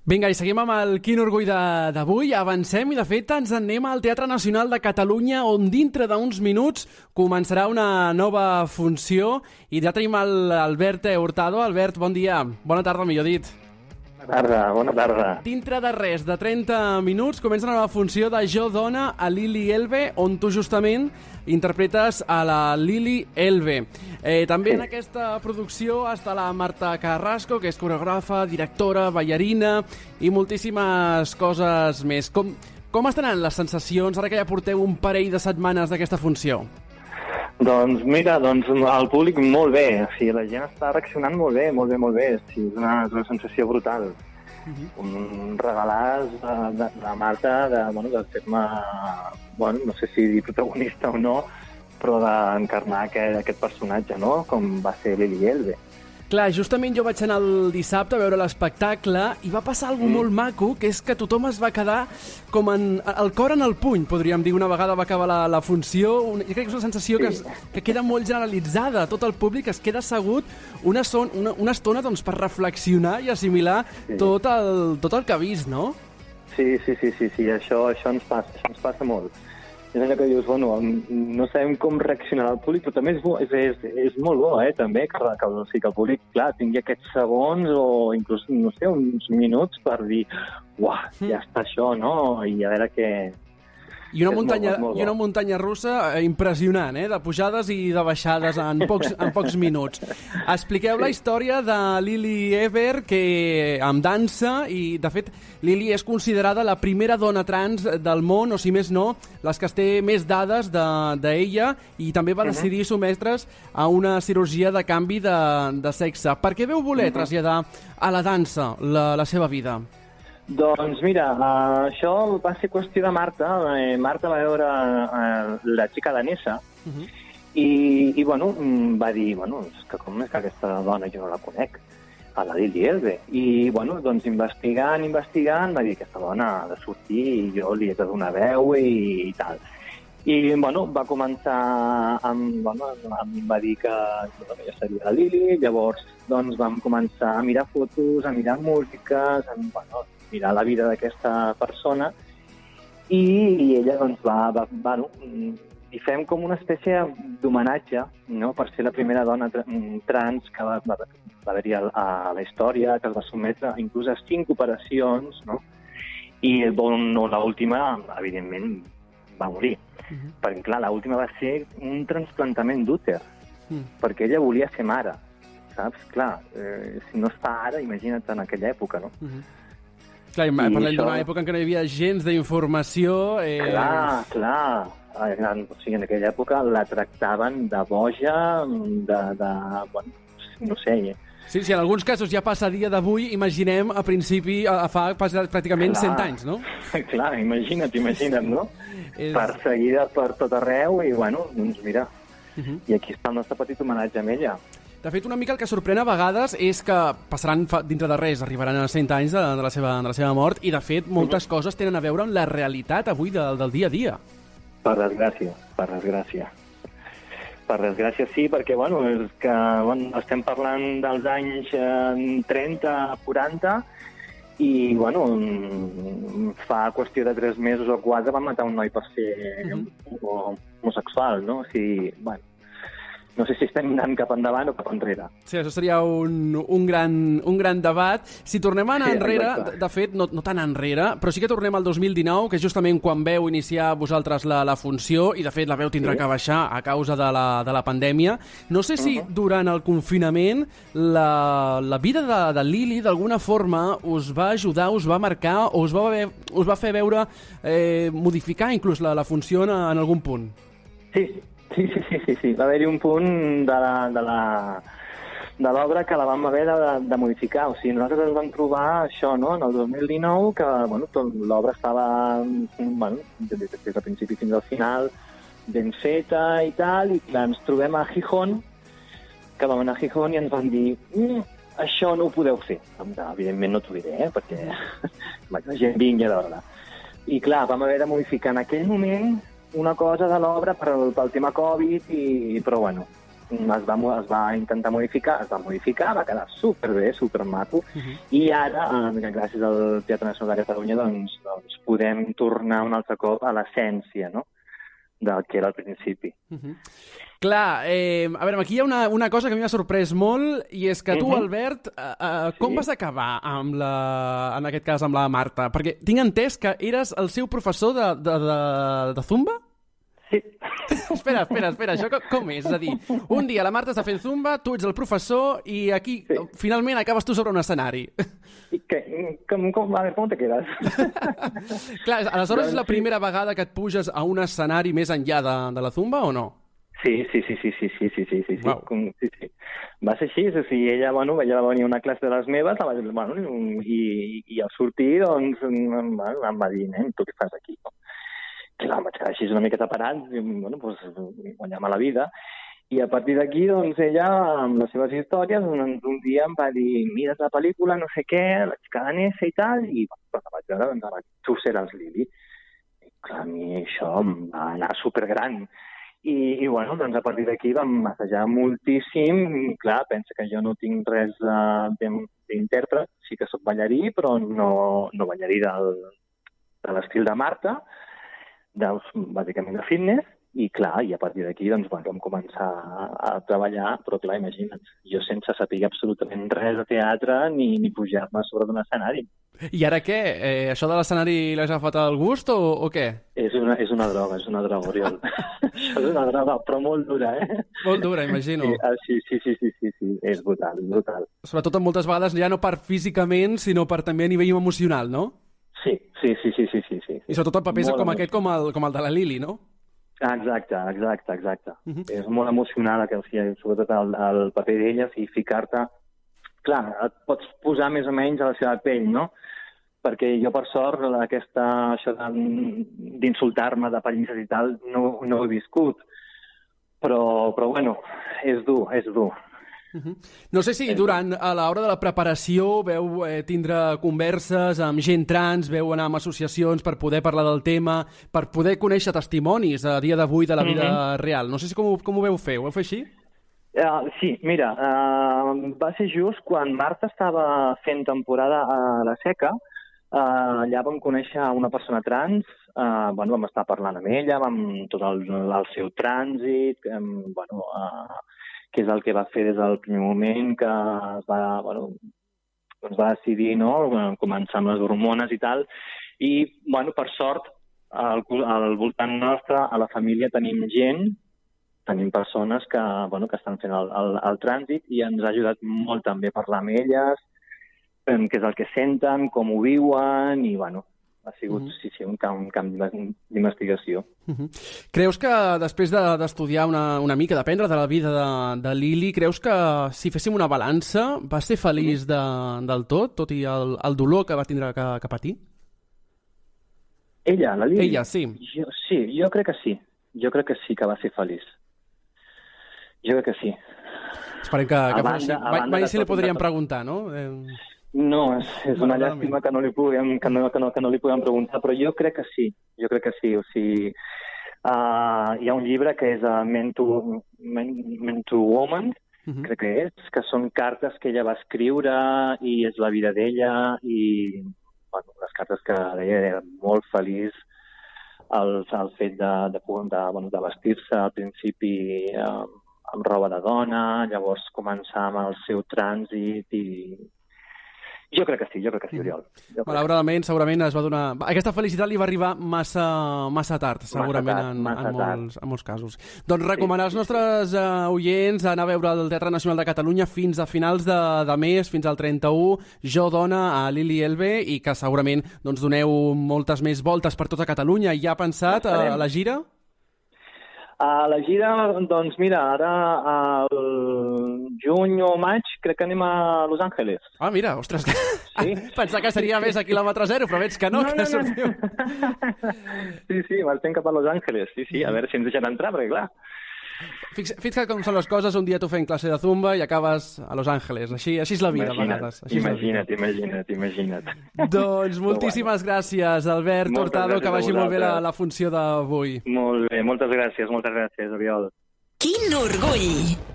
Vinga, i seguim amb el Quin orgull d'avui. Avancem i, de fet, ens anem al Teatre Nacional de Catalunya, on dintre d'uns minuts començarà una nova funció. I ja tenim l'Albert Hurtado. Albert, bon dia. Bona tarda, millor dit. Bona tarda. Dintre de res, de 30 minuts, comença una nova funció de Jo Dona a Lili Elbe, on tu justament interpretes a la Lili Elbe. També en aquesta producció està la Marta Carrasco, que és coreògrafa, directora, ballarina i moltíssimes coses més. Com estaran les sensacions ara que ja porteu un parell de setmanes d'aquesta funció? Doncs mira, el públic molt bé, o sigui, la gent està reaccionant molt bé, molt bé. O sigui, és una sensació brutal. Un regalàs de Marta de fer-me, no sé si dir protagonista o no, però d'encarnar aquest personatge, no?, com va ser Lili Elbe. Clar, justament jo vaig anar el dissabte a veure l'espectacle i va passar alguna molt maco, que és que tothom es va quedar com el cor en el puny, podríem dir, una vegada va acabar la funció. Jo crec que és una sensació que queda molt generalitzada. Tot el públic es queda assegut una estona per reflexionar i assimilar tot el que ha vist, no? Sí, això ens passa molt. És allò que dius, no sabem com reaccionarà el públic, però també és molt bo, també, que el públic, clar, tingui aquests segons o inclús, no sé, uns minuts per dir, uah, ja està això, no? I a veure què... I una muntanya russa impressionant, de pujades i de baixades en pocs minuts. Expliqueu la història de Lili Elbe, que amb dansa, i de fet Lili és considerada la primera dona trans del món, o si més no, les que es té més dades d'ella, i també va decidir sotmetre's a una cirurgia de canvi de sexe. Per què veu voler traslladar a la dansa la seva vida? Doncs mira, això va ser qüestió de Marta. Marta va veure la xica danesa i va dir, és que com és que aquesta dona jo no la conec, a la Lili Elbe. I, investigant, va dir, aquesta dona ha de sortir i jo li he de donar veu i tal. I, va començar va dir que ja seria la Lili. Llavors, vam començar a mirar fotos, a mirar músiques, mirar la vida d'aquesta persona i ella i fem com una espècie d'homenatge, no?, per ser la primera dona trans que va haver-hi a la història, que es va sotmetre inclús a 5 operacions, no?, i l'última, evidentment, va morir. Perquè, clar, l'última va ser un trasplantament d'úter, perquè ella volia ser mare, saps? Clar, si no es fa ara, imagina't en aquella època, no? Clar, parlem d'una època en què no hi havia gens d'informació. Clar. O sigui, en aquella època la tractaven de boja, no sé. Sí, en alguns casos ja passa a dia d'avui, imaginem, a principi, fa pràcticament 100 anys, no? Clar, imagina't, no? Perseguida per tot arreu i, mira, i aquí està el nostre petit homenatge amb ella. De fet, una mica el que sorprèn a vegades és que passaran dintre de res, arribaran a 100 anys de la seva mort, i de fet moltes coses tenen a veure amb la realitat avui del dia a dia. Per desgràcia. Per desgràcia sí, perquè és que estem parlant dels anys 30, 40, i fa qüestió de 3 mesos o 4 van matar un noi per ser homosexual, no? O sigui, no sé si estem anant cap endavant o cap enrere. Sí, això seria un gran debat. Si tornem a anar enrere, de fet, no tan enrere, però sí que tornem al 2019, que és justament quan veu iniciar vosaltres la funció, i de fet la veu tindrà que baixar a causa de la pandèmia. No sé si durant el confinament la vida de Lili d'alguna forma us va ajudar, us va marcar, o us va fer veure modificar inclús la funció en algun punt. Sí. Va haver-hi un punt de l'obra que la vam haver de modificar. O sigui, nosaltres ens vam trobar això, no?, en el 2019, que l'obra estava, des del principi fins al final, ben feta i tal, i clar, ens trobem a Gijón, que vam anar a Gijón i ens van dir això no ho podeu fer. Evidentment no t'ho diré, perquè la gent vingui a veure. I clar, vam haver de modificar en aquell moment una cosa de l'obra pel tema Covid, però es va intentar modificar, va quedar superbé, supermaco, i ara, gràcies al Teatre Nacional de Catalunya, doncs podem tornar un altre cop a l'essència, no?, del que era al principi. Clar, a veure, aquí hi ha una cosa que a mi m'ha sorprès molt, i és que tu, Albert, com vas acabar en aquest cas amb la Marta? Perquè tinc entès que eres el seu professor de Zumba? Sí. Espera, això com és? És a dir, un dia la Marta està fent Zumba, tu ets el professor i aquí finalment acabes tu sobre un escenari. A ver, ¿cómo te quedas? Clar, aleshores és la primera vegada que et puges a un escenari més enllà de la Zumba o no? Sí. Wow. Sí. Va ser així, ella va venir a una classe de les meves, i al sortir, doncs, em va dir, nen, tu què fas aquí? Clar, em vaig quedar així una miqueta parat, guanyar-me la vida. I a partir d'aquí, doncs, ella, amb les seves històries, un dia em va dir, mira la pel·lícula, no sé què, la xica danesa i tal, i quan la vaig veure, doncs, tu seràs Lili. I clar, a mi això em va anar supergran. I doncs, a partir d'aquí vam massajar moltíssim. Clar, pensa que jo no tinc res d'intèrpret, sí que soc ballarí, però no ballarí de l'estil de Marta, bàsicament de fitness, i clar, i a partir d'aquí doncs, vam començar a treballar, però clar, imagina't, jo sense saber absolutament res de teatre ni pujar-me a sobre d'un escenari. I ara què? Això de l'escenari l'has agafat al gust o què? És una droga, Oriol. Això és una droga, però molt dura, Molt dura, imagino. Sí, és brutal. Sobretot moltes vegades ja no per físicament, sinó per també a nivell emocional, no? Sí. I sobretot el paper com aquest, com el de la Lili, no? Exacte. És molt emocional, sobretot el paper d'ella, i ficar-te... Clar, et pots posar més o menys a la seva pell, no? Perquè jo, per sort, això d'insultar-me de pallisses i tal, no ho he viscut. Però bueno, és dur. No sé si a l'hora de la preparació veu tindre converses amb gent trans, veu anar amb associacions per poder parlar del tema, per poder conèixer testimonis a dia d'avui de la vida real. No sé si com ho veu fer. Ho veu fer així? Sí, mira, va ser just quan Marta estava fent temporada a la Seca. Allà vam conèixer una persona trans, vam estar parlant amb ella, amb tot el seu trànsit, que és el que va fer des del primer moment que es va decidir, no?, començar amb les hormones i tal. I, per sort, al voltant nostre, a la família, tenim persones que estan fent el trànsit, i ens ha ajudat molt també a parlar amb elles, què és el que senten, com ho viuen, i ha sigut un camp d'investigació. Creus que després d'estudiar una mica, d'aprendre de la vida de Lili, creus que si féssim una balança va ser feliç del tot i el dolor que va tindre que patir? Ella, la Lili? Ella, sí. Jo crec que sí. Jo crec que sí que va ser feliç. Jo crec que sí. Esperem que fos així. Mai se li podríem preguntar, no? No, és una llàstima que no li puguem preguntar, però jo crec que sí. O sigui, hi ha un llibre que és Men to Woman, crec que són cartes que ella va escriure i és la vida d'ella, i les cartes que deia era molt feliç el fet de vestir-se al principi amb roba de dona, llavors començar amb el seu trànsit, i jo crec que sí, Oriol. Malauradament, segurament es va donar... Aquesta felicitat li va arribar massa tard, segurament, en molts casos. Doncs recomanar als nostres oients anar a veure el Teatre Nacional de Catalunya fins a finals de mes, fins al 31, Jo dona, a Lili Elbe, i que segurament doneu moltes més voltes per tota Catalunya. I ja ha pensat a la gira? A la gira, doncs mira, ara al juny o maig crec que anem a Los Angeles. Ah, mira, ostres, sí? Pensava que seria més a quilòmetre zero, però veig que no. Sortiu. Sí, marxem cap a Los Angeles, sí, a veure si ens deixen entrar, perquè clar... Fixa't com són les coses, un dia tu fent classe de Zumba i acabes a Los Angeles. Així és la vida, a vegades. Imagina't. Doncs moltíssimes gràcies, Albert Hurtado, que vagi molt bé la funció d'avui. Molt bé, moltes gràcies, Oriol. Quin orgull!